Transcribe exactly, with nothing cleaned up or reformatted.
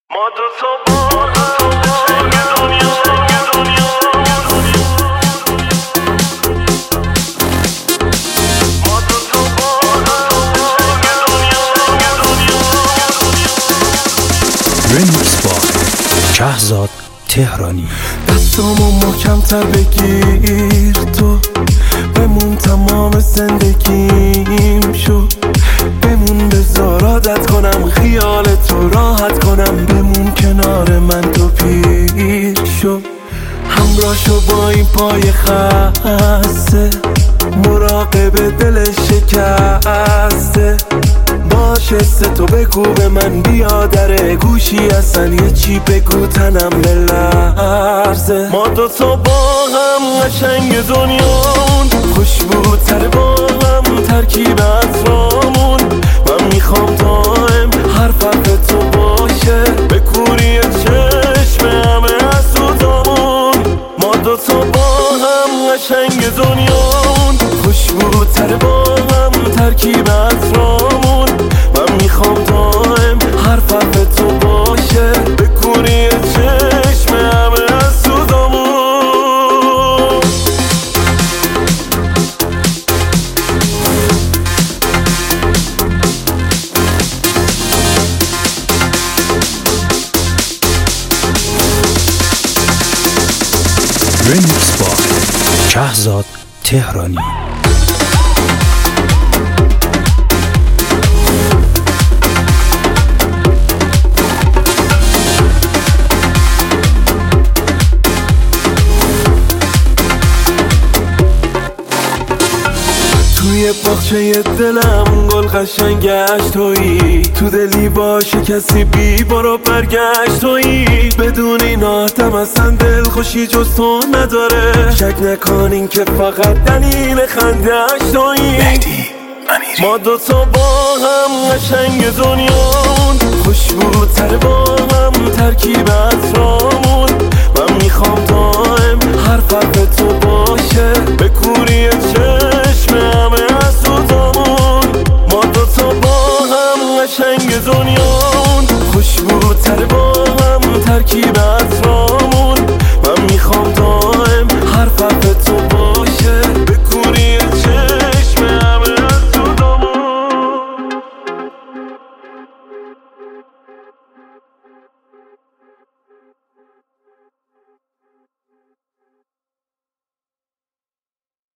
ما دو تا با قشنگ دنیا ما دو تا با قشنگ دنیا رمیکس با شهزاد تهرانی. دستامو محکم‌تر بگیر، تو بمون تمام زندگیم شو، بمون بذار عادت کنم خیال تو راحت کنم، بمون کنار من تو پیر شو، همراه شو با این پای خسته، مراقب دل شکسته باشه، سه تو بگو به من بیا در گوشی اصلا یه چی بگو تنم بلرزه. ما دوتا با هم قشنگ دنیامون، خوشبوتر با هم ترکیب اطرامون، من میخوام دائم هر فرق تو باشه به کوری چشم همه حسودامون. ما دوتا با هم قشنگ دنیامون، خوشبوتر با هم ترکیب اطرامون، من میخوام دائم هر فرق تو باشه به کوری چشم همه حسودامون. رمیکس با شهزاد تهرانی. توی باغچه دلم گل قشنگش تویی، تو دلی باشه کسی بی برو برگشت تویی، بدون این آدم اصلا دل خوشی جز تو نداره، شک نکنین که فقط دلیل خنده‌اش تویی. ما دوتا با هم قشنگ دنیامون، خوشبوتر با هم ترکیب اطرامون، من میخوام دائم هر فرق تو باشه به کوری چشم همه حسودامون. ما دوتا با هم قشنگ دنیا